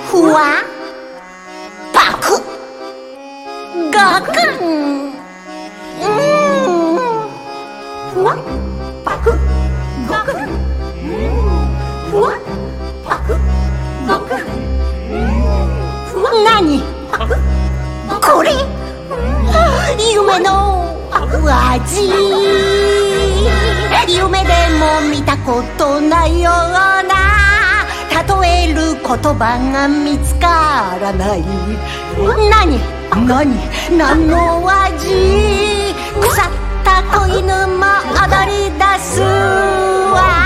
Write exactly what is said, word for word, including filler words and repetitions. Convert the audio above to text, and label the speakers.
Speaker 1: ふわパクガクン。ふわパクガクン。ふわパクガクン。何これ、夢の味。夢でも見たことないような例える言葉が見つからない。何何何の味。腐った子犬も踊り出すわ。